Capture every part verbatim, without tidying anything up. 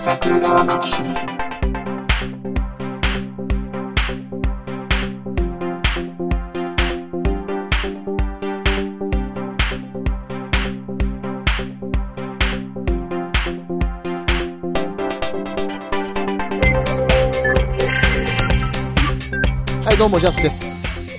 桜川マキシム。 はい、どうもジャスです。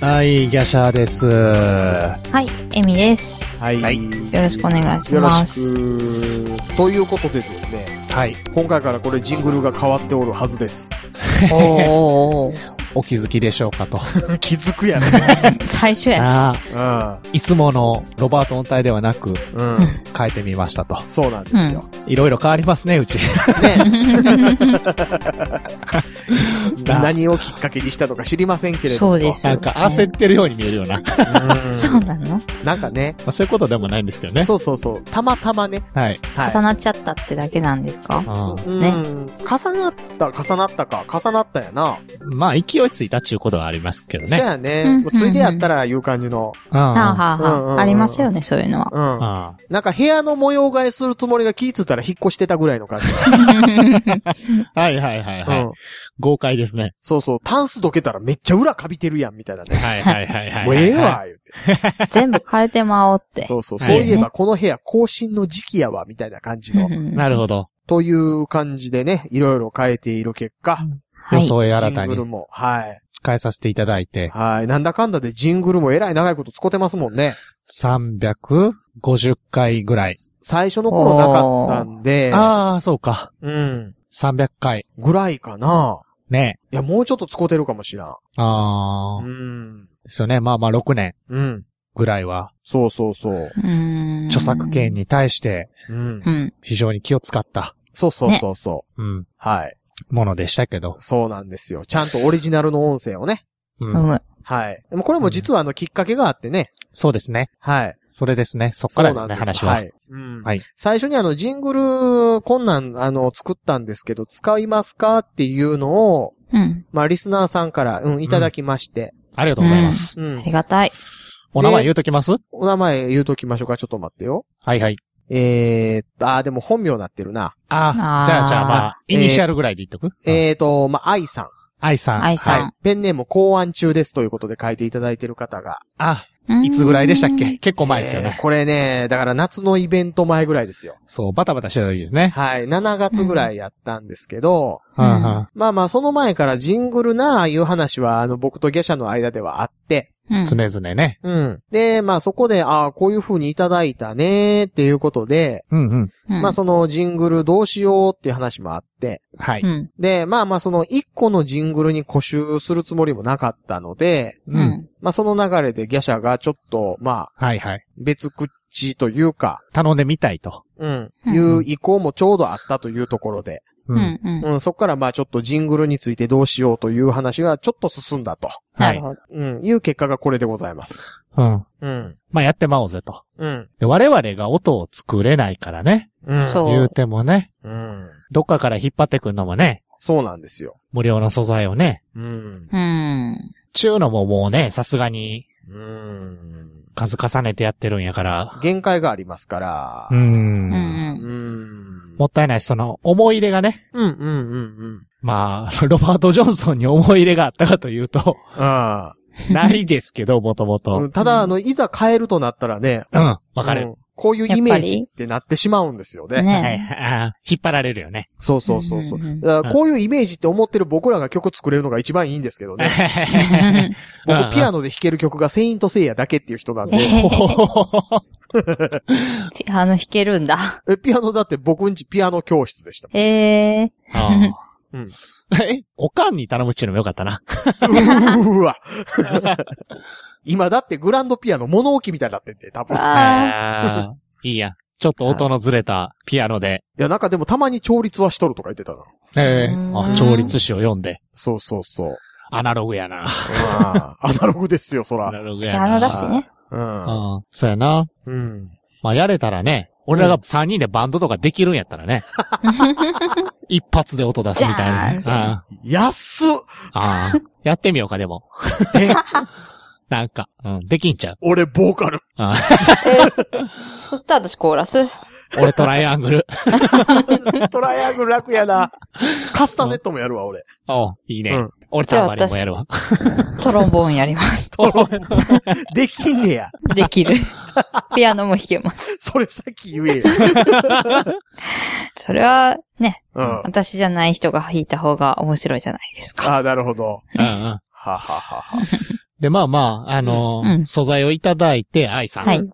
はい、ギャシャです。 はい、エミです。 はい、はい、 よろしくお願いします。 よろしく。ということでですね、 はい、 今回からこれジングルが変わっておるはずです。 おーお気づきでしょうかと。 気づくやね。 最初やし。 あいつものロバート音体ではなく、 うん、 変えてみましたと。 そうなんですよ。 いろいろ変わりますね、うち。 ね。何をきっかけにしたのか知りませんけれども。 そうですよ。 なんか焦ってるように見えるような。 うんそうなの？ なんかね、 まあ。そういうことでもないんですけどね。 そうそうそう。たまたまね。 はい。 はい、 重なっちゃったってだけなんですか？ うん、 ね。 重なった、重なったか、重なったやな。 まあ、勢いついたっていうことはありますけどね。 そうやね。ついでやったらいう感じの。 うん。はあはあはあ。ありますよね、そういうのは。 うん。なんか部屋の模様替えするつもりが気ぃついたら引っ越してたぐらいの感じ。 はいはいはいはい。うん、豪快ですね。 そうそう。タンスどけたらめっちゃ裏カビてるやん、みたいなね。 はいはいはいはい。 もうええわ、言うて。全部変えてまおうって。 そうそう。そういえばこの部屋更新の時期やわ、みたいな感じの。 なるほど。 という感じでね、いろいろ変えている結果。 予想や新たに。 ジングルも、はい。 変えさせていただいて。 はい。なんだかんだでジングルもえらい長いこと使ってますもんね。 さんびゃくごじゅっかいぐらい。 最初の頃なかったんで。 ああ、そうか。 うん。 さんびゃっかい。 ぐらいかな。 ね。 いや、もうちょっと使ってるかもしらん。 ああ。 うん。 ですよね。まあまあろくねん。 うん。 ぐらいは。 そうそうそう。 うん。 著作権に対して。 うん。 非常に気を使った。 そうそうそうそう。 ね、うん。 はい。 ものでしたけど。 そうなんですよ。ちゃんとオリジナルの音声をね。 うん。 はい。でもこれも実はあのきっかけがあってね。 そうですね。 はい。 それですね。そっからですね、話は。 はい。うん。 はい。 最初にあの、ジングル、こんなん、あの、作ったんですけど、使いますかっていうのを、 うん。 まあ、リスナーさんから、うん、いただきまして。 ありがとうございます。 うん。ありがたい。 お名前言うときます？ お名前言うときましょうか。ちょっと待ってよ。 はいはい。 えーっと、あー、でも本名なってるな。 ああ、じゃあじゃあまあ、イニシャルぐらいで言っとく？ えーっと、まあ、愛さん。 愛さん。 愛さん。はい。 ペンネーム考案中ですということで書いていただいている方が。 あ、いつぐらいでしたっけ？結構前ですよね、 えー。これね、だから夏のイベント前ぐらいですよ。 そう、バタバタしてた時ですね。 はい。しちがつぐらいやったんですけど、 うんうん、 まあまあ、その前からジングルなあいう話は、あの、僕とギャシャの間ではあって、 常々ね。 うん。で、まあそこで、ああ、こういう風にいただいたねーっていうことで、 うんうん。 まあそのジングルどうしようっていう話もあって、 はい。 で、まあまあその一個のジングルに固執するつもりもなかったので、 うん。 まあその流れでギャシャがちょっと、まあ、はいはい。 別口というか、 頼んでみたいと。 うん。いう意向もちょうどあったというところで、 うん。 うん。そこからまあちょっとジングルについてどうしようという話がちょっと進んだと。 なるほど。 うん。いう結果がこれでございます。 うん。 うん。 まあやってまおうぜと。 うん。 で我々が音を作れないからね。 うん。 そう。 言うてもね。 うん。 どっかから引っ張ってくるのもね。 そうなんですよ。 無料の素材をね。 うん。 うん。 ちゅうのももうね、さすがに。 うん。 数重ねてやってるんやから。 限界がありますから。 うん。 うん。 うん。 もったいないし、その、思い入れがね。 うんうんうんうん。 まあ、ロバート・ジョンソンに思い入れがあったかというと。 ああ。 ないですけど、もともと。 ただ、あの、いざ変えるとなったらね。 うん、わかる、うん。 こういうイメージってなってしまうんですよね。 ねはいあ。引っ張られるよね。 そうそうそうそう、うんうんうんだからこういうイメージって思ってる僕らが曲作れるのが一番いいんですけどね。僕、ピアノで弾ける曲がセイントセイヤだけっていう人なんで。 ピアノ弾けるんだ。 え、ピアノだって僕んちピアノ教室でした。 ええー。 あうん、 え、おかんに頼むっちゅうのもよかったな。 うわ。今だってグランドピアノ物置みたいになってんで、多分。 あいいや。ちょっと音のずれたピアノで。 いや、なんかでもたまに調律はしとるとか言ってたな。 ええー、あ、調律師を読んで。 そうそうそう。 アナログやな。 あアナログですよ、そら。 アナログやな。 ピアノだしね。 うん。 うん。そうやな。 うん。 まあ、やれたらね、俺らがさんにんでバンドとかできるんやったらね。一発で音出すみたいな。 安っああ。やってみようか、でも。 えなんか、うん、できんちゃう。 俺、ボーカル。 あえそしたら私コーラス。 俺トライアングル。 トライアングル楽やな。カスタネットもやるわ、俺。 おういいね。 うん、 俺タンバリンもやるわ。 トロンボーンやります。 トロンできんねや。 できる。ピアノも弾けます。 それさっき言えよ。 それは、ね、 うん、 私じゃない人が弾いた方が面白いじゃないですか。 ああ、なるほど。 うんうん。 はははは。 で、まあまあ、あのーうん、素材をいただいて、愛さんに、はい、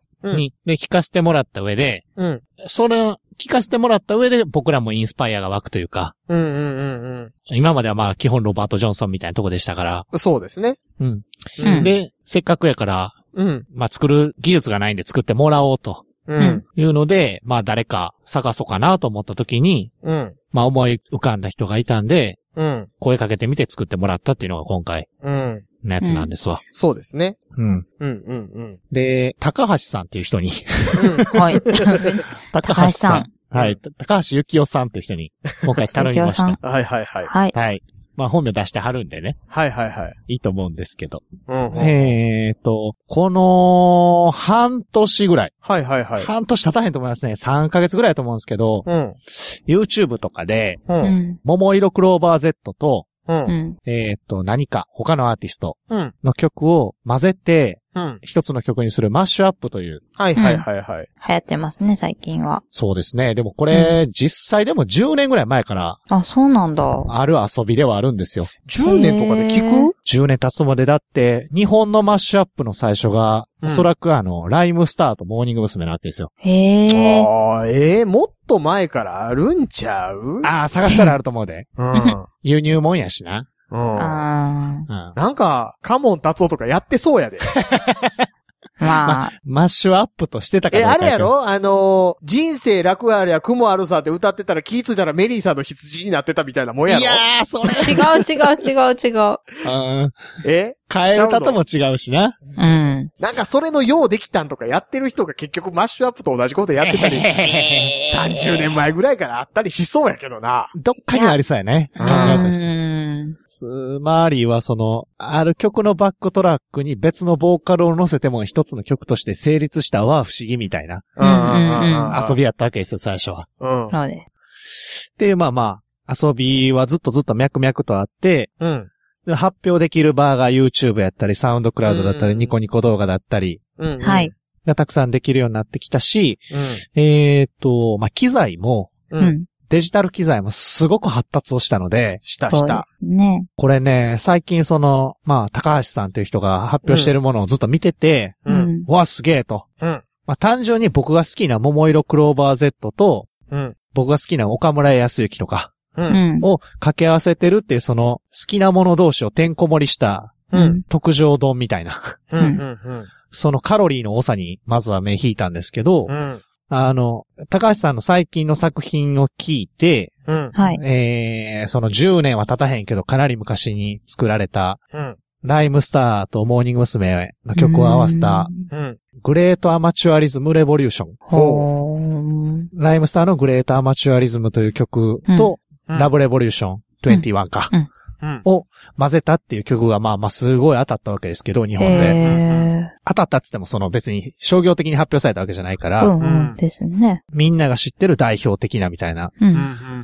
で、弾かせてもらった上で、うん、それを聞かせてもらった上で僕らもインスパイアが湧くというか、うんうんうんうん、今まではまあ基本ロバート・ジョンソンみたいなとこでしたから。 そうですね。 うん。うん、で、せっかくやから、うん、まあ作る技術がないんで作ってもらおうと。うん。いうので、まあ誰か探そうかなと思った時に、うん。まあ思い浮かんだ人がいたんで、うん。声かけてみて作ってもらったっていうのが今回。うん。のやつなんですわ。 うん、そうですね。 うん。 うんうんうん。 で、高橋さんっていう人に。 うん、はい。 高橋さん。はい。高橋幸雄さんっていう人に今回頼みました。 はいはいはい。 はい。 はい。まあ本名出してはるんでね。 はいはいはい。 いいと思うんですけど。 うんうん、 えーと、この半年ぐらい。 はいはいはい。 半年経たへんと思いますね。さんかげつぐらいだと思うんですけど、うん、YouTube とかで、うん、桃色クローバー Z と、うん、えっと、何か他のアーティストの曲を混ぜて、うん、一つの曲にするマッシュアップという。 はいはいはいはい。 流行ってますね、最近は。 そうですね。でもこれ、うん、実際でもじゅうねんぐらい前から。 あ、そうなんだ。 ある遊びではあるんですよ。 じゅうねんとかで聞く ? じゅう 年経つまでだって、日本のマッシュアップの最初が、うん、おそらくあの、ライムスターとモーニング娘。なわけですよ。 へー。 ああ、ええー、もっと前からあるんちゃう？ ああ、探したらあると思うで。 うん。 輸入もんやしな。 うん。 ああ。なんか、カモン達夫とかやってそうやで。 まあ、 ま、マッシュアップとしてたから。 え、あれやろあのー、人生楽ありゃ雲あるさって歌ってたら気ぃついたらメリーさんの羊になってたみたいなもんやろ。 いやー、それ。 違う違う違う違う。 うん。 え替え歌とも違うしな。 うん。 なんかそれのようできたんとかやってる人が結局マッシュアップと同じことやってたり、さんじゅうねんまえぐらいからあったりしそうやけどな。 どっかにありそうやね。 考えとして。 つまりはその、ある曲のバックトラックに別のボーカルを乗せても一つの曲として成立したは不思議みたいな。 うんうんうん、 遊びやったわけですよ、最初は。 うん。 そうで。 っていう、まあまあ、遊びはずっとずっと脈々とあって、 うん。 発表できるバーが YouTube やったり、サウンドクラウドだったり、ニコニコ動画だったり、 うん。 はい。 がたくさんできるようになってきたし、 うん、 えっと、まあ、機材も、 うん。 デジタル機材もすごく発達をしたので、 したした。そうですね。 これね、最近その、まあ、高橋さんという人が発表してるものをずっと見てて、 うん。 わ、すげえと。 うん。 まあ、単純に僕が好きな桃色クローバー Z と、 うん。 僕が好きな岡村康之とか、 うん。 を掛け合わせてるっていうその、好きなもの同士をてんこ盛りした、 うん。 特上丼みたいな。 うん。うん。うん。 そのカロリーの多さに、まずは目引いたんですけど、 うん。 あの、高橋さんの最近の作品を聞いて、 うん。 はい。 えー、そのじゅうねんは経たへんけど、かなり昔に作られた、 うん。 ライムスターとモーニング娘。の曲を合わせた、 うん。 グレートアマチュアリズムレボリューション。 ほー。 ライムスターのグレートアマチュアリズムという曲と、 うん、 ラブレボリューションにじゅういちか、 うんうん、 を混ぜたっていう曲がまあまあすごい当たったわけですけど、日本で。 へー。 当たったって言ってもその別に商業的に発表されたわけじゃないから、 うんうん、ですね。 みんなが知ってる代表的なみたいな。 うん。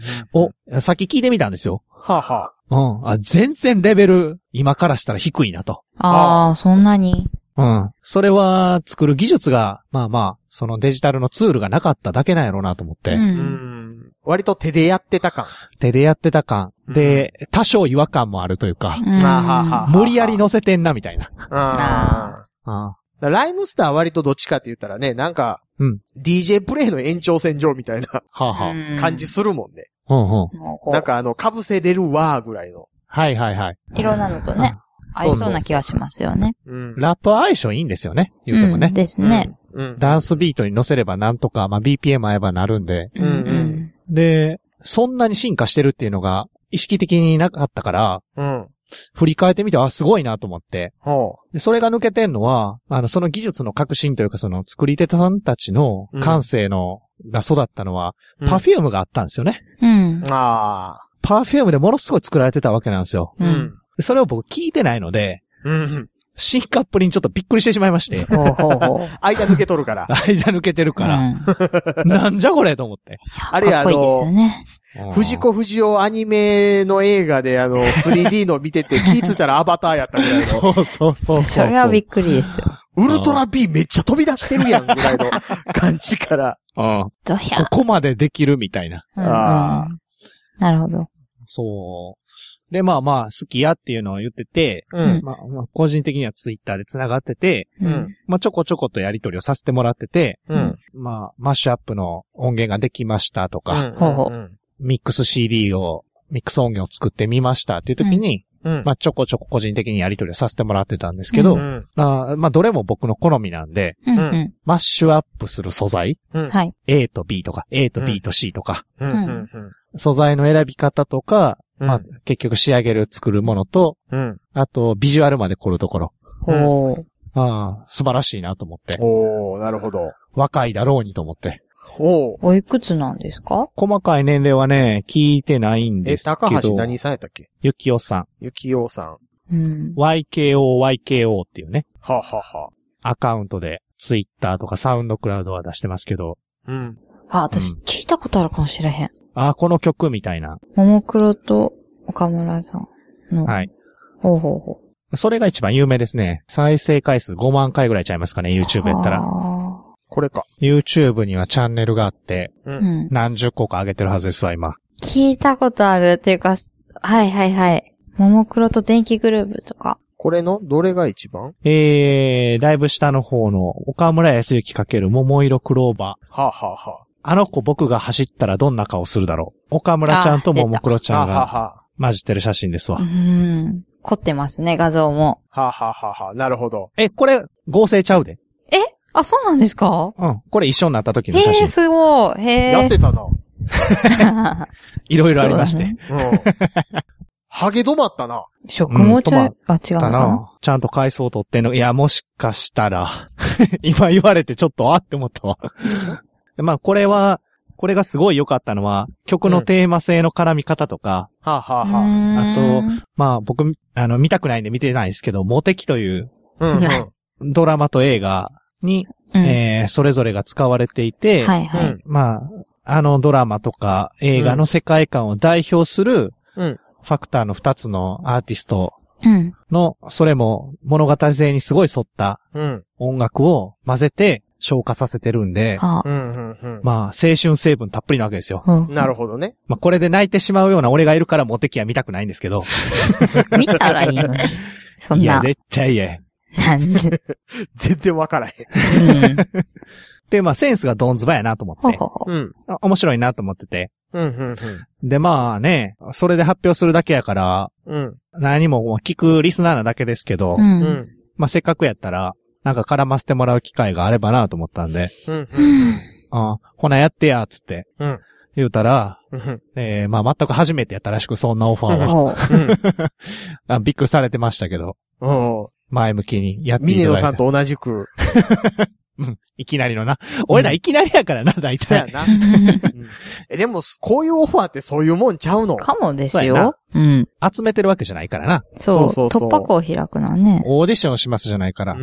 を、さっき聞いてみたんですよ。 はあ、はあ、うん。あ、全然レベル、今からしたら低いなと。 ああ、そんなに。 うん。それは、作る技術が、まあまあ、そのデジタルのツールがなかっただけなんやろうなと思って。 うん。 うん割と手でやってた感。 手でやってた感。で、うん、多少違和感もあるというか。 うん、あ無理やり乗せてんな、みたいな。 ああ。ライムスターは割とどっちかって言ったらね、なんか、 うん。 ディージェー プレイの延長線上みたいな、 はあはあ、感じするもんね。 うんうん。 なんかあの、被せれるわーぐらいの。 はいはいはい。 いろんなのとね、合いそうな気はしますよね。 うん。 ラップは相性いいんですよね。言うてもね。 うん、ですね、 うん。 ダンスビートに乗せればなんとか、まあ ビーピーエム 合えばなるんで。 うんうん。 で、そんなに進化してるっていうのが意識的になかったから、 うん。 振り返ってみて、あ、すごいなと思って。 ほう。 で、それが抜けてんのは、あの、その技術の革新というか、その作り手さんたちの感性の、うん、が育ったのは、 うん、 パフュームがあったんですよね。 うん。 ああ。 パフュームでものすごい作られてたわけなんですよ。 うん。 でそれを僕聞いてないので、 うん。 新カップリにちょっとびっくりしてしまいまして。 ほうほうほう。 間抜けとるから。 間抜けてるから。うん、なんじゃこれと思って。 あれや、あの、かっこいいですよね。 藤子不二雄アニメの映画であの、スリーディー の見てて気ぃついたらアバターやったぐらいの。 そうそうそうそう。 それはびっくりですよ。 ウルトラ B めっちゃ飛び出してるやんぐらいの感じから。 うん。ここまでできるみたいな。 うんうん、あなるほど。 そう。で、まあまあ、好きやっていうのを言ってて、うん、まあ、まあ、個人的にはツイッターで繋がってて、うん、まあちょこちょことやり取りをさせてもらってて、うん、まあ、マッシュアップの音源ができましたとか、うん、ミックス シーディー を、ミックス音源を作ってみましたっていう時に、うん、まあちょこちょこ個人的にやり取りをさせてもらってたんですけど、うん、あまあどれも僕の好みなんで、うん、マッシュアップする素材、うん、A と B とか、A と B と C とか、うん、素材の選び方とか、まあ、結局仕上げる作るものと、うん、あと、ビジュアルまで凝るところ。 おー。 ああ、素晴らしいなと思って。 おー、なるほど。 若いだろうにと思って。 おー。 おいくつなんですか？ 細かい年齢はね、聞いてないんですけど。 え、高橋何さんやったっけ？ ゆきおさん。 ゆきおさん。 うん。 ワイケーオーワイケーオー っていうね。 はあ、ははあ、アカウントで、ツイッターとかサウンドクラウドは出してますけど。 うん。 あ、私聞いたことあるかもしれへん。 あ、この曲みたいな。 ももクロと、岡村さんの。 はい。 ほうほうほう。それが一番有名ですね。再生回数ごまんかいぐらいちゃいますかね、YouTube やったら。 これか。 YouTube にはチャンネルがあって、 うん、 何十個か上げてるはずですわ、今。 聞いたことあるっていうか、はいはいはい。ももクロと電気グルーヴとか。 これのどれが一番？ えー、だいぶ下の方の岡村康之×桃色クローバー。はあ、はあはあ、 あの子僕が走ったらどんな顔するだろう。岡村ちゃんと桃クロちゃんが。はあはあ混じってる写真ですわ。 うん。凝ってますね、画像も。 はあ、はあははあ、なるほど。 え、これ、合成ちゃうで。 えあ、そうなんですか？ うん。これ一緒になった時の写真。 へー、すごい。へー。 痩せたな。 いろいろありまして。 ね、うん。ハゲ止まったな。 食毛ちゃう、うん、あ、違うな。 な。ちゃんと回想を取ってんの。いや、もしかしたら、今言われてちょっとあって思ったわ。まあ、これは、これがすごい良かったのは、曲のテーマ性の絡み方とか、 うん、はあ、はあはあ、 あと、まあ僕、あの、見たくないんで見てないですけど、モテキという、うんうん、ドラマと映画に、うん、えー、それぞれが使われていて、 はいはい、 まあ、あのドラマとか映画の世界観を代表する、ファクターの二つのアーティストの、それも物語性にすごい沿った音楽を混ぜて、消化させてるんで、 はあうんうんうん、 まあ、青春成分たっぷりなわけですよ。 うん、なるほどね。 まあ、これで泣いてしまうような俺がいるからモテキは見たくないんですけど。 見たらいいのに。そんな。 いや、絶対嫌や。 なんで全然わからへん。 うん、 で、まあ、センスがドンズバやなと思って。 ほうほうほう、 うん、面白いなと思ってて。 うんうんうん、 で、まあね、それで発表するだけやから、うん、何も聞くリスナーなだけですけど、 うん、 まあ、せっかくやったら、なんか絡ませてもらう機会があればなと思ったんで。 うんうんうん、 あほなやってや、つって。 うん、 言うたら、 うん、 えー、まあ全く初めてやったらしく、そんなオファーは。うん、びっくりされてましたけど。前向きにやっていただいて。 ミネノさんと同じく。 うん。いきなりのな。俺らいきなりやからな、大体。 そうやな。え、でも、こういうオファーってそういうもんちゃうの？ かもですよ。うん。 集めてるわけじゃないからな。 そう。そうそうそう突破口を開くのはね。 オーディションしますじゃないから。 うん。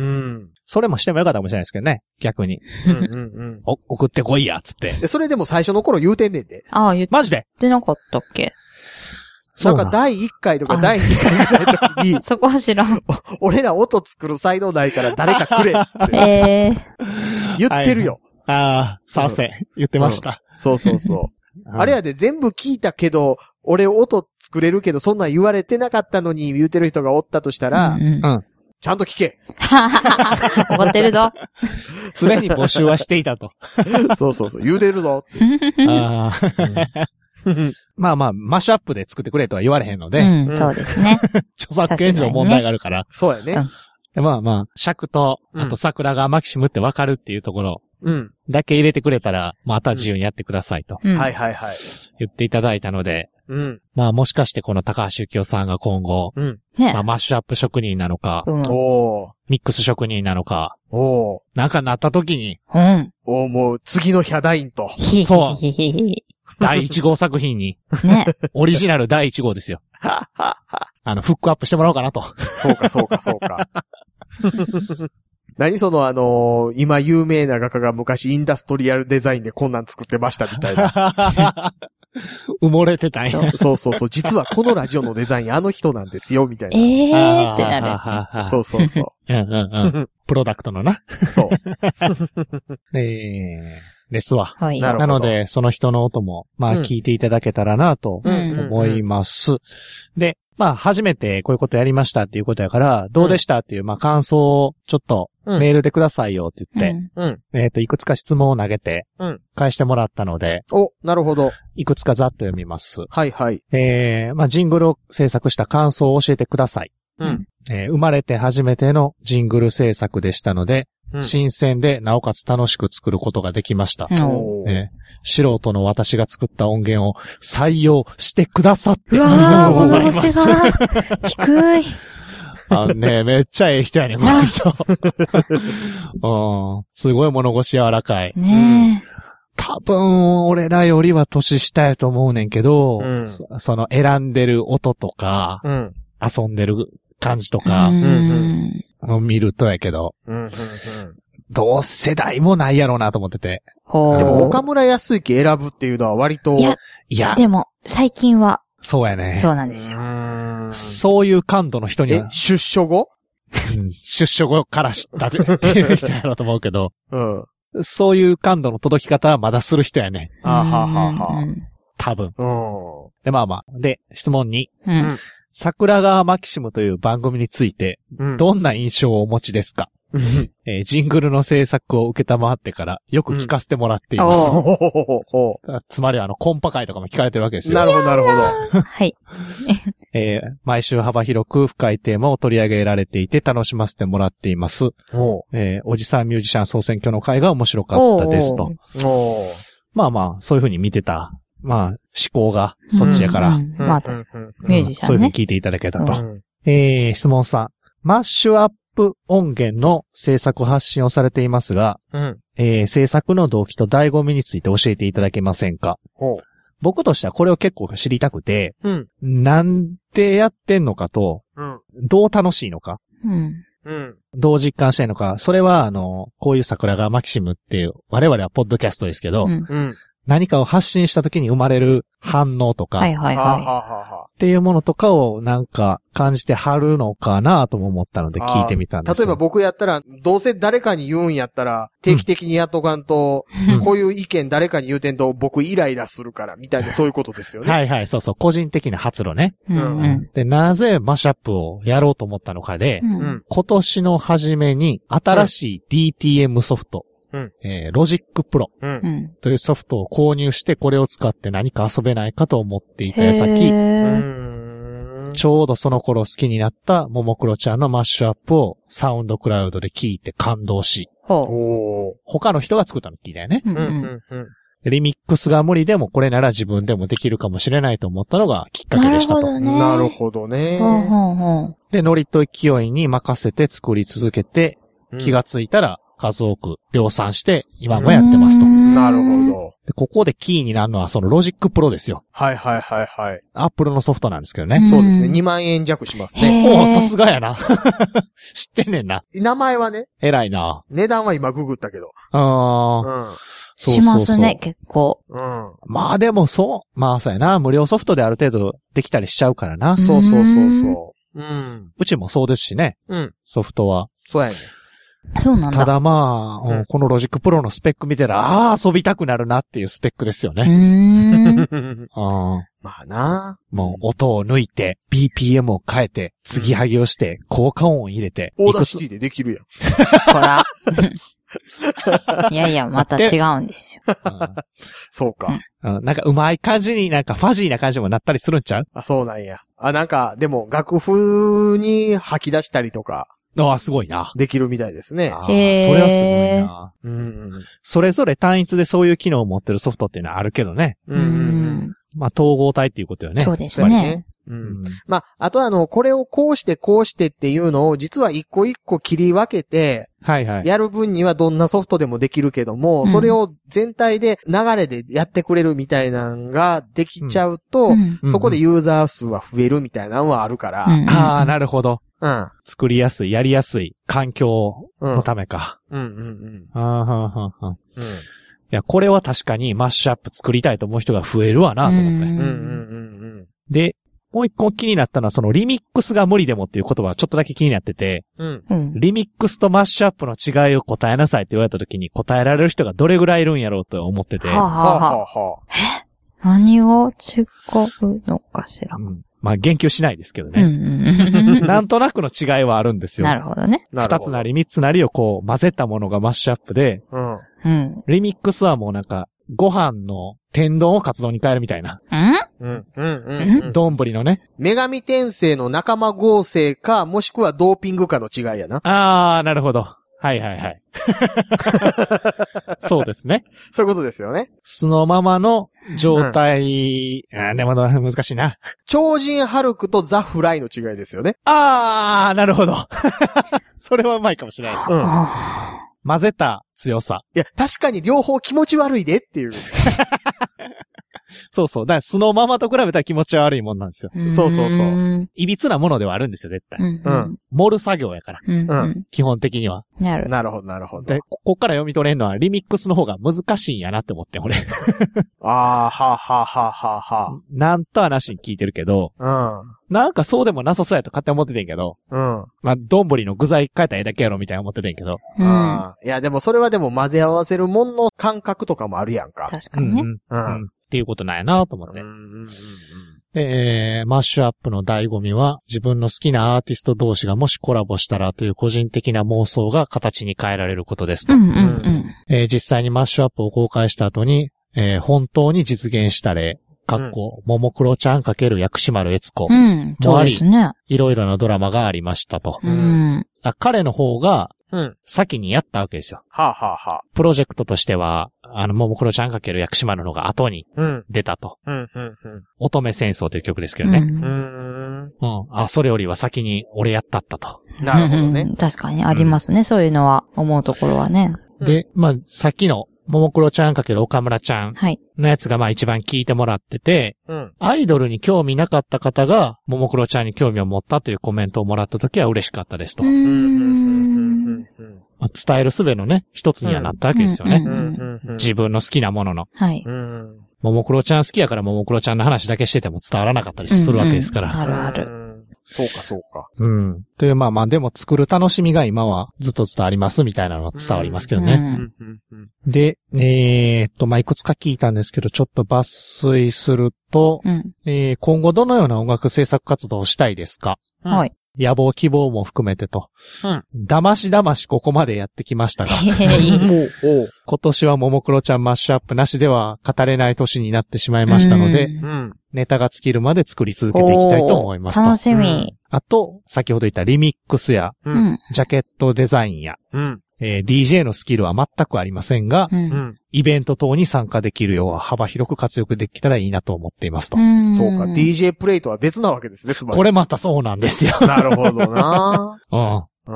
それもしてもよかったかもしれないですけどね。逆に。 うんうんうん。 お、送ってこいや、つって。 で、それでも最初の頃言うてんねんで。 ああ、言って。 マジで？ 言ってなかったっけ？ なんかだいいっかいとかだいにかいぐらいの時に。 そこは知らん。 俺ら音作る才能ないから誰かくれって。 えー、 言ってるよ。 はい、ああ、させ、うん。言ってました。 うん、そうそうそう。あれやで全部聞いたけど、俺音作れるけどそんなん言われてなかったのに言うてる人がおったとしたら、 うんうん、 ちゃんと聞け。 怒ってるぞ。 常に募集はしていたと。 そうそうそう。言うてるぞ。 あまあまあ、マッシュアップで作ってくれとは言われへんので。 うん、そうですね。 著作権上問題があるから。 そうやね。うんでまあまあ、尺と、あと桜がマキシムってわかるっていうところ。 うん。 だけ入れてくれたら、また自由にやってくださいと。 うん、はいはいはい。 言っていただいたので。 うん。 まあもしかしてこの高橋幸雄さんが今後。 うん。 ね。 まあマッシュアップ職人なのか。 うん。 おミックス職人なのか。 おなんかなった時に。 うん。 おもう次のヒャダインと。 そう。だいいち号作品に。 ね。 オリジナルだいいち号ですよ。あの、フックアップしてもらおうかなと。 そうかそうかそうか。 何そのあのー、今有名な画家が昔インダストリアルデザインでこんなん作ってましたみたいな。 埋もれてたんや。 そうそうそう。実はこのラジオのデザインあの人なんですよ、みたいな。 えーってなるやつね。 そうそうそう。 うんうんうん。プロダクトのな。 そう。 えー、ですわ。 はい。 なるほどなので、その人の音も、まあ聞いていただけたらなと思います。で、まあ初めてこういうことやりましたっていうことやから、どうでしたっていう、まあ感想をちょっとメールでくださいよって言って、 うん、 えっと、いくつか質問を投げて、返してもらったので、 お、なるほど。 いくつかざっと読みます。 はいはい。 えー、まあジングルを制作した感想を教えてください。 うん。 えー、生まれて初めてのジングル制作でしたので、うん、新鮮でなおかつ楽しく作ることができました。うんえー、素人の私が作った音源を採用してくださってありがとうございます。うわー、が低い。 あのね、めっちゃええ人やね、この人。うん。すごい物腰柔らかい。 ねえ。 多分、俺らよりは年下やと思うねんけど、うん、そ, その選んでる音とか、うん、遊んでる感じとか、うんうん、見るとやけど、うんうんうん、同世代もないやろうなと思ってて。 でも岡村康之選ぶっていうのは割と。 いや、いやでも最近は。 そうやね。 そうなんですよ。 そういう感度の人には。 え、出所後、 うん、出所後から知ったっていう人やろうと思うけど、うん、そういう感度の届き方はまだする人やね。 あははは。 多分。で、まあまあ。で、質問に。うん桜川マキシムという番組について、どんな印象をお持ちですか、うんえー、ジングルの制作を受けたまってからよく聞かせてもらっています。うん、つまりあの、コンパ会とかも聞かれてるわけですよ。 なるほど、なるほど。 はい、 えー。毎週幅広く深いテーマを取り上げられていて楽しませてもらっています。お, えー、おじさんミュージシャン総選挙の会が面白かったですと。おまあまあ、そういう風に見てた。まあ、思考がそっちやから。 うんうん、まあ、確かに。ミュージシャンね。 そういうふうに聞いていただけたと。うん、えー、質問さん。マッシュアップ音源の制作発信をされていますが、うんえー、制作の動機と醍醐味について教えていただけませんか？僕としてはこれを結構知りたくて、うん、なんでやってんのかと、うん、どう楽しいのか、うんうん、どう実感してんのか、それはあの、こういう桜川マキシムっていう、我々はポッドキャストですけど、うんうん何かを発信した時に生まれる反応とか、はいはいはい。っていうものとかをなんか感じてはるのかなとも思ったので聞いてみたんですよ。 例えば僕やったら、どうせ誰かに言うんやったら、定期的にやっとかんと、うん、こういう意見誰かに言うてんと僕イライラするから、みたいなそういうことですよね。 はいはい、そうそう、個人的な発露ね。うんうん、で、なぜマッシュアップをやろうと思ったのかで、うん、今年の初めに新しい ディーティーエム ソフト、うんえー、ロジックプロというソフトを購入してこれを使って何か遊べないかと思っていた矢先、ちょうどその頃好きになったももクロちゃんのマッシュアップをサウンドクラウドで聞いて感動し、他の人が作ったの聞いたよね、うんうんうん。リミックスが無理でもこれなら自分でもできるかもしれないと思ったのがきっかけでしたと。 なるほどね。 なるほどね。 ほうほうほうで、ノリと勢いに任せて作り続けて、気がついたら、数多く量産して今もやってますと。 なるほど。 で、ここでキーになるのはそのロジックプロですよ。 はいはいはいはい。 アップルのソフトなんですけどね。 そうですね。にまんえん弱しますね。 おお、さすがやな。知ってんねんな。 名前はね。 偉いな。 値段は今ググったけど。 ああ。うん。 そうそうそうしますね、結構。 うん。まあでもそう。まあそうやな。無料ソフトである程度できたりしちゃうからな。 そうそうそうそう。うん。 うちもそうですしね。うん。ソフトは。 そうやね。 そうなんだ。 ただまあ、うん、このロジックプロのスペック見てたら、ああ、遊びたくなるなっていうスペックですよね。うーんあまあな。 もう音を抜いて、ビーピーエム を変えて、継ぎはぎをして、効果音を入れて。 オーダーシティでできるやん。 ほら。いやいや、また違うんですよ。うん、 そうか、 うん。なんかうまい感じになんかファジーな感じもなったりするんちゃう？ あ、そうなんや。あ、なんか、でも楽譜に吐き出したりとか。 ああ、すごいな。 できるみたいですね。 ああ、それはすごいな。うん。それぞれ単一でそういう機能を持ってるソフトっていうのはあるけどね。うん。まあ、統合体っていうことよね。 そうですね。 うん。まあ、あとあの、これをこうしてこうしてっていうのを実は一個一個切り分けて、はいはい。やる分にはどんなソフトでもできるけども、うん、それを全体で流れでやってくれるみたいなのができちゃうと、うん、そこでユーザー数は増えるみたいなのはあるから。 うん、ああ、なるほど。 うん。作りやすい、やりやすい環境のためか。 うん、うん、うん。 あははは。うん。いや、これは確かにマッシュアップ作りたいと思う人が増えるわなと思って。うん、うん、うん、うん。で、もう一個気になったのは、そのリミックスが無理でもっていう言葉はちょっとだけ気になってて、うん、リミックスとマッシュアップの違いを答えなさいって言われた時に答えられる人がどれぐらいいるんやろうと思ってて。はあ、はあはあ、 え何が違うのかしら。うん、 まあ言及しないですけどね。うんうんうん、なんとなくの違いはあるんですよ。 なるほどね。 二つなり三つなりをこう混ぜたものがマッシュアップで、うんうん、リミックスはもうなんか、ご飯の天丼をカツ丼に変えるみたいな。んうんうんうん。丼のね。 女神転生の仲間合成か、もしくはドーピングかの違いやな。 あー、なるほど。はいはいはい。そうですね。 そういうことですよね。 素のままの状態、うん、あーでも難しいな。 超人ハルクとザ・フライの違いですよね。 あー、なるほど。それはうまいかもしれないです。うん。混ぜた強さ。 いや、確かに両方気持ち悪いでっていう。 そうそう。だから素のままと比べたら気持ち悪いもんなんですよ。 そうそうそう。 いびつなものではあるんですよ、絶対。うん。盛る作業やから。うん。基本的には。 なる。なるほど、なるほど。 で、ここから読み取れるのはリミックスの方が難しいんやなって思って、俺。 ああ、はあ、はあ、はあ、はあ。 なんと話に聞いてるけど。うん。なんかそうでもなさそうやと勝手に思っててんけど。うん。まあ、丼の具材変えたらええだけやろみたいな思っててんけど。 うん。いや、でもそれはでも混ぜ合わせるもんの感覚とかもあるやんか。 確かにね。うん。 うん。うんっていうことなんやなと思って。うんうんうんうん、えー、マッシュアップの醍醐味は自分の好きなアーティスト同士がもしコラボしたらという個人的な妄想が形に変えられることですと。うんうんうんえー、実際にマッシュアップを公開した後に、えー、本当に実現した例、かっこ、ももクロちゃん×薬師丸悦子。うん。 そうですね。 いろいろなドラマがありましたと。うん。彼の方が、うん。先にやったわけですよ。 はあ、はあはあ、 プロジェクトとしては、あの、ももクロちゃん×薬師丸の方が後に出たと。うん。うん、うん、うん。乙女戦争という曲ですけどね。うん。うん。うん。あ、それよりは先に俺やったったと。 なるほどね。 うん、確かにありますね、うん、そういうのは。思うところはね。 で、まあ、さっきの、ももクロちゃん×岡村ちゃんのやつがまあ一番聞いてもらってて、うん、アイドルに興味なかった方が、ももクロちゃんに興味を持ったというコメントをもらったときは嬉しかったですと。伝える術のね、一つにはなったわけですよね。自分の好きなものの。はい。ももクロちゃん好きやからももクロちゃんの話だけしてても伝わらなかったりするわけですから。 うんうん、あるある。 そうか、そうか。 うん。で、まあまあ、でも作る楽しみが今はずっと伝わりますみたいなのが伝わりますけどね。うんうん、で、えー、っと、まあ、いくつか聞いたんですけど、ちょっと抜粋すると、うん、えー、今後どのような音楽制作活動をしたいですか？はい。野望、希望も含めてと。うん。だましだましここまでやってきましたが。今年はももクロちゃんマッシュアップなしでは語れない年になってしまいましたので、うん、ネタが尽きるまで作り続けていきたいと思いますと。 楽しみ。 あと、先ほど言ったリミックスや、うん、ジャケットデザインや、うんえー、ディージェー のスキルは全くありませんが、うん、イベント等に参加できるよう幅広く活躍できたらいいなと思っていますと。 うそうか、ディージェー プレイとは別なわけですね、つまり。 これまたそうなんですよ。 なるほどなうん。 うん、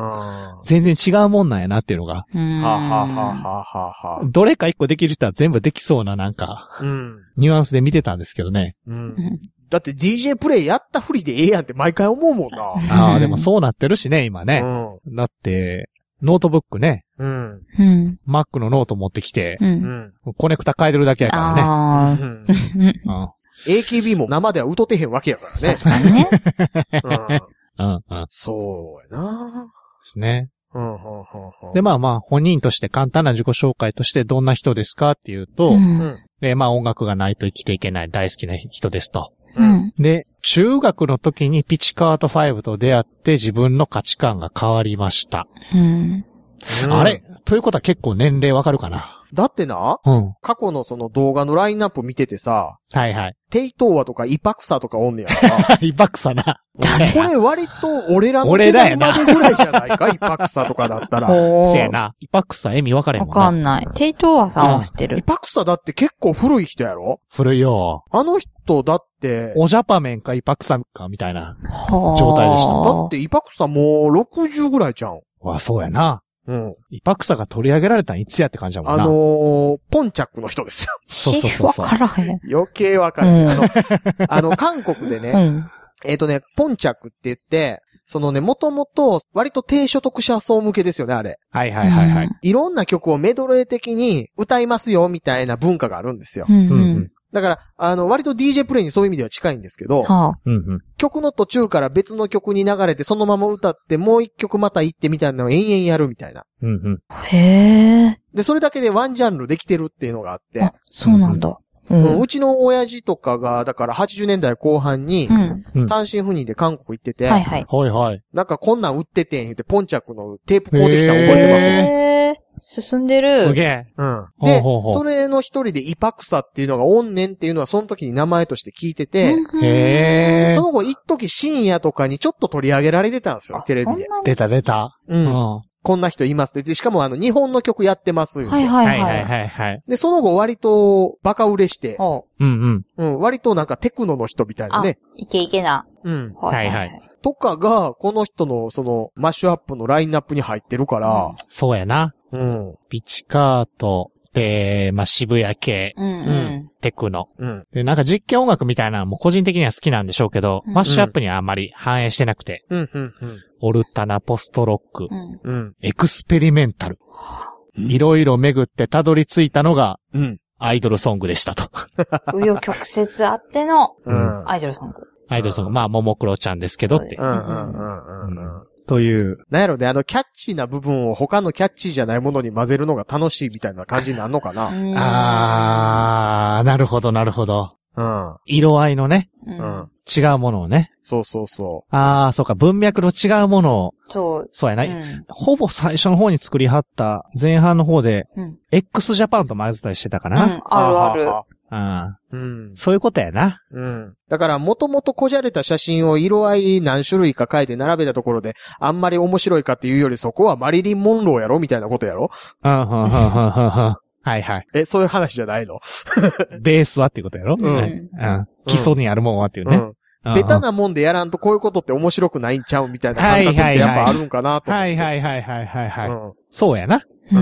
全然違うもんなんやなっていうのが。はあ、はあはははあ、どれか一個できる人は全部できそうななんか、うん、ニュアンスで見てたんですけどね。うん、 だって ディージェー プレイやったふりでええやんって毎回思うもんな。 ああ、でもそうなってるしね、今ね。うん、だって、ノートブックね。うん。Mac のノート持ってきて、うん、コネクタ変えてるだけやからね。あうん、 エーケービー も生では歌ってへんわけやからね。 確かにね。 うんうんうん、そうやなですね。うんうんうん、で、まあまあ、本人として簡単な自己紹介としてどんな人ですかっていうと、うん、で、まあ音楽がないと生きていけない大好きな人ですと。うん、で、中学の時にピチカートファイブと出会って自分の価値観が変わりました。うん、あれということは結構年齢わかるかな？ だってな、うん、過去のその動画のラインナップ見ててさ、はいはい。テイトーワとかイパクサとかおんねやんか。 イパクサな。 これ割と俺らの世代までぐらいじゃないかイパクサとかだったら。 せやな。イパクサ意味分かれへんもんな。 わかんない。テイトーワさんは知ってる。 イパクサだって結構古い人やろ？ 古いよ。 あの人だって、 オジャパメンかイパクサかみたいな状態でした。 だってイパクサもうろくじゅうぐらいじゃん。 わ、そうやな。うん。イパクサが取り上げられたんいつやって感じだもんな。 あのー、ポンチャックの人ですよ。 そうそうそうそう。 わからへん。 余計わからへん。うん、あの、あの、韓国でね、うん、えっとね、ポンチャックって言って、 そのね、もともと割と低所得者層向けですよね、あれ。 はいはいはいはい。 いろんな曲をメドレー的に歌いますよ、みたいな文化があるんですよ。 うんうん、 だから、あの、割と ディージェー プレイにそういう意味では近いんですけど、はあうんうん、曲の途中から別の曲に流れてそのまま歌ってもう一曲また行ってみたいなのを延々やるみたいな。 うんうん、 へー。 で、それだけでワンジャンルできてるっていうのがあって。 あ、そうなんだ。 うん、うちの親父とかが、だからはちじゅうねんだいこう半に、単身赴任で韓国行ってて、 はいはい。 はいはい。 なんかこんなん売っててん言って、ポンチャクのテープ買うてきたの覚えてますね。 へー。進んでる。 すげえ。 うん。で、ほうほうほうそれの一人でイパクサっていうのがおんねんっていうのはその時に名前として聞いてて、 へー。 その後一時深夜とかにちょっと取り上げられてたんですよ、テレビで。 出た出た。 うん。うんこんな人いますで、しかもあの、日本の曲やってますよ、 はいはいはい。 はいはいはい。 で、その後割とバカ売れして、 うんうん。 うん、割となんかテクノの人みたいなね。 いけいけな。 うん。 はいはい。 とかが、この人のその、マッシュアップのラインナップに入ってるから。うん、 そうやな。 うん。 ピチカート、で、まあ、渋谷系、 うんうん、 テクノ、 うん。 で、なんか実況音楽みたいなのも個人的には好きなんでしょうけど、うん、マッシュアップにはあんまり反映してなくて、 うんうんうん、 オルタナ、ポストロック、 うん、 エクスペリメンタル、いろいろ巡ってたどり着いたのが、うん、アイドルソングでしたと。 紆余曲折あっての、アイドルソング。 アイドルソング。まあ、ももクロちゃんですけどって。 うんうんうんうんという。 なんやろね、あの、キャッチーな部分を他のキャッチーじゃないものに混ぜるのが楽しいみたいな感じになるのかな。 あー、なるほど、なるほど。 うん。 色合いのね。 うん。 違うものをね。 そうそうそう。 あー、そうか、文脈の違うものを。 そう。 そうやな、うん。ほぼ最初の方に作りはった前半の方で、うん、X ジャパンと混ぜたりしてたかな。 うん、あるある。 あうん。 そういうことやな。 うん。だから、もともとこじゃれた写真を色合い何種類か変えて並べたところで、あんまり面白いかっていうより、そこはマリリン・モンローやろみたいなことやろうん、うん、うん、うん、うん。はいはい。 え、そういう話じゃないのベースはっていうことやろうん。うん。基礎にあるもんはっていうね。 うん。ベタなもんでやらんとこういうことって面白くないんちゃうみたいな感覚ってやっぱあるんかなと思って。 はいはいはいはいはいはい。うん、そうやな。 うん。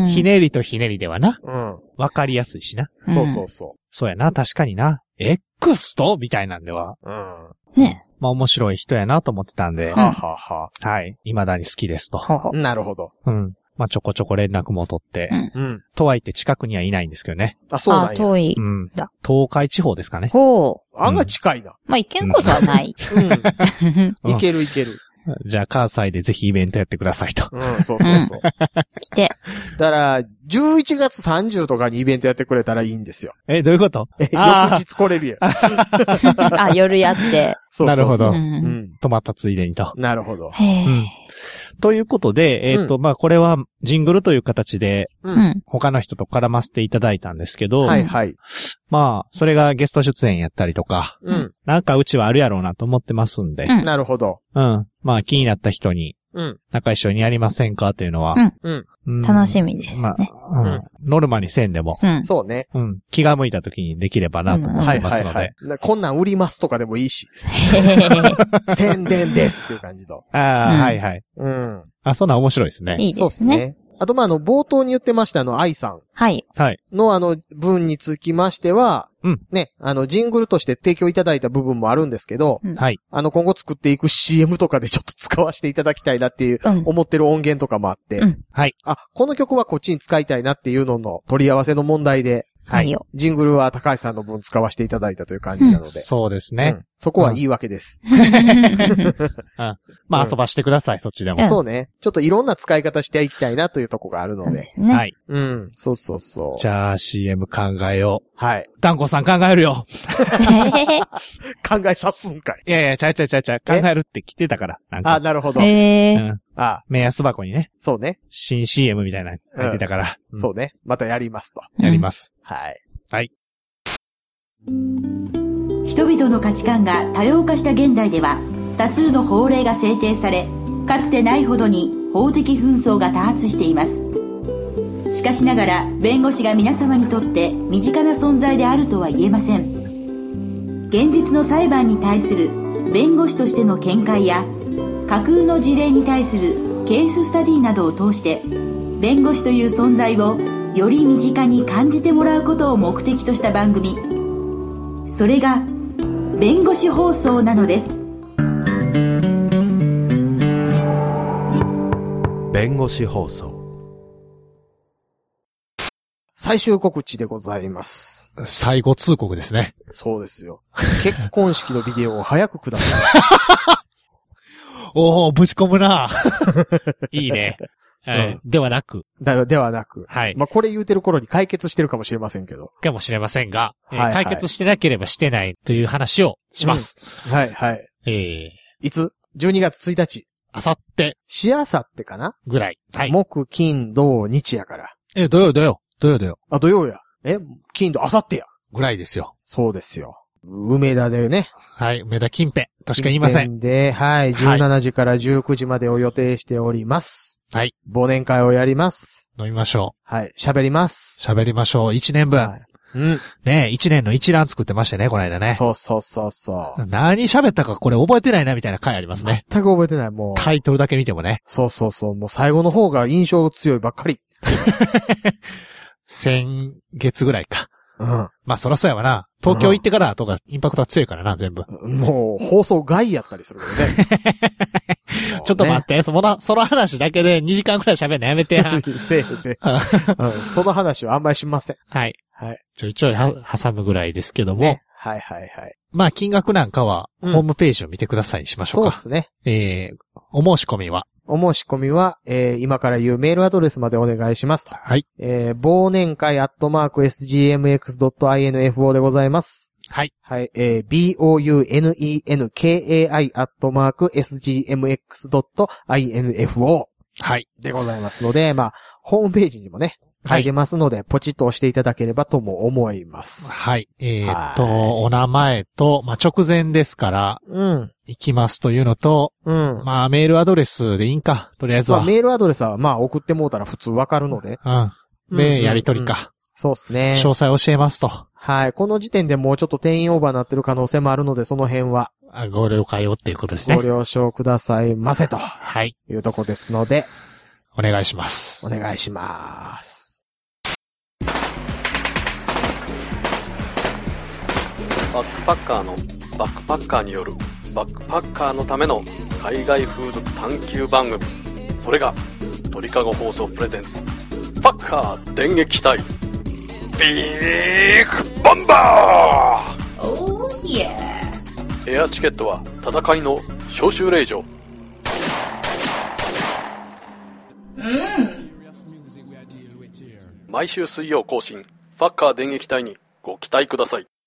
ひねりとひねりではな。 うん。 わかりやすいしな。 そうそうそう。 そうやな、確かにな。X とみたいなんでは。 うん。 ね。 まあ面白い人やなと思ってたんで。 ははははい。未だに好きですと。 はなるほど。 うん。まあちょこちょこ連絡も取って。 うん。 とはいって近くにはいないんですけどね。 あ、そうなんや。 あ、遠い。 うん。東海地方ですかね。 ほう。案外近いな。 まあ行けんことはない。 うん。いけるいける。 じゃあ、関西でぜひイベントやってくださいと。 うん、そうそうそう。 来て。 だから、じゅういちがつさんじゅうとかにイベントやってくれたらいいんですよ。 え、どういうことえ、翌日来れるやん。 あ、夜やって。 そうそうそう。なるほど。 うんうん泊まったついでにと。 なるほど。 へー。うんということで、えっ、ー、と、うん、まあ、これはジングルという形で、 うん、 他の人と絡ませていただいたんですけど、 はいはい。 まあ、それがゲスト出演やったりとか、 うん、 なんかうちはあるやろうなと思ってますんで、 うん、なるほど。 うん。まあ、気になった人に、 うん。 なんか一緒にやりませんかというのは、 うん。うん、楽しみですね。 まあ、うん。ノルマにせんでも、 うん。 そうね。 うん。気が向いた時にできればなと思いますので、うんはいはいはい。こんなん売りますとかでもいいし。宣伝ですっていう感じと。 ああ、うん、はいはい。 うん。 あ、そんなん面白いですね。 いいですね。そうですね。 あと、ま、あの、冒頭に言ってましたあの、愛さん。 はい。 はい。 のあの、文につきましては、 うん。 ね、あの、ジングルとして提供いただいた部分もあるんですけど、 うん、はい。 あの、今後作っていく シーエム とかでちょっと使わせていただきたいなっていう、うん、思ってる音源とかもあって、 うん。 はい。 あ、この曲はこっちに使いたいなっていうのの取り合わせの問題で、 はい。 ジングルは高橋さんの分使わせていただいたという感じなので。うん、 そうですね、うん。 そこはいいわけです。 うん、まあ遊ばしてください、そっちでも。 そうね。ちょっといろんな使い方していきたいなというとこがあるので。 そうですね。 はい。 うん。そうそうそう。 じゃあ シーエム 考えよう。 はい。 ダンコさん考えるよ。 考えさすんかい。 いやいや、ちゃうちゃうちゃうちゃう。考えるって来てたから。なんかあ、なるほど。 へー。うん。 ああ目安箱にね。 そうね。 新 シーエム みたいな書いてたから。 うんうん、そうね。またやりますと。 やります。 うん、はい。 はい。 人々の価値観が多様化した現代では、多数の法令が制定され、かつてないほどに法的紛争が多発しています。しかしながら、弁護士が皆様にとって身近な存在であるとは言えません。現実の裁判に対する弁護士としての見解や、架空の事例に対するケーススタディなどを通して、弁護士という存在をより身近に感じてもらうことを目的とした番組、それが弁護士放送なのです。 弁護士放送最終告知でございます。 最後通告ですね。 そうですよ。結婚式のビデオを早くください。 おー、ぶち込むな。いいね。はい、うん。ではなく。 だ、ではなく。 はい。 まあ、これ言うてる頃に解決してるかもしれませんけど。 かもしれませんが、はいはい、解決してなければしてないという話をします。 うん、はいはい。 えー、 いつ ?じゅうにがつついたち。 あさって。 しあさってかなぐらい。はい。 木、金、土、日やから。 え、土曜土曜。土曜土曜。 あ、土曜や。え、金、土、あさってや。 ぐらいですよ。 そうですよ。梅田でね。 はい、梅田近辺としか言いません。 で、はい、じゅうしちじからじゅうくじまでを予定しております。 はい。 忘年会をやります。 飲みましょう。はい、喋ります。 喋りましょう。一年分。はい、うん。ねえ、一年の一覧作ってましたね、この間ね。 そうそうそうそう。 何喋ったかこれ覚えてないな、みたいな回ありますね。 全く覚えてない、もう。 タイトルだけ見てもね。 そうそうそう。もう最後の方が印象強いばっかり。 先月ぐらいか。 うん。 まあ、そらそうやわな。東京行ってからとか、インパクトは強いからな、全部。 もう、放送外やったりするけどね。ちょっと待って、その、その話だけでにじかんくらい喋るのやめてや。 せいせい、うん。その話はあんまりしません。 はい。 はい。 ちょいちょいは挟むぐらいですけども。ね、 はいはいはい。 まあ、金額なんかは、ホームページを見てくださいにしましょうか。 そうですね。 えー、お申し込みはお申し込みは、えー、今から言うメールアドレスまでお願いしますと。 はい。 えー、忘年会アットマーク エスジーエムエックスドットアイエヌエフオー でございます。 はい。 はい。えー、ボウネンケーエーアイアットマーク エスジーエムエックスドットアイエヌエフオーはい。 でございますので、まあ、ホームページにもね、書いてますので、はい、ポチッと押していただければとも思います。 はい。えー、っと、お名前と、まあ、直前ですから、 うん。 行きますというのと、 うん。 まあ、メールアドレスでいいんか、とりあえずは。 まあ、メールアドレスは、まあ、送ってもうたら普通わかるので。 うん。で、うんうんうん、やりとりか。 そうですね。 詳細教えますと。 はい。この時点でもうちょっと定員オーバーになってる可能性もあるので、その辺は。 あ、ご了解をっていうことですね。 ご了承くださいませと。 はい。 いうとこですので。 お願いします。 お願いします。 バックパッカーのバックパッカーによるバックパッカーのための海外風俗探求番組、それが鳥かご放送プレゼンツパッカー電撃隊ビッグバンバー。 Oh yeah。 エアチケットは戦いの招集令状。 うん。 毎週水曜更新パッカー電撃隊にご期待ください。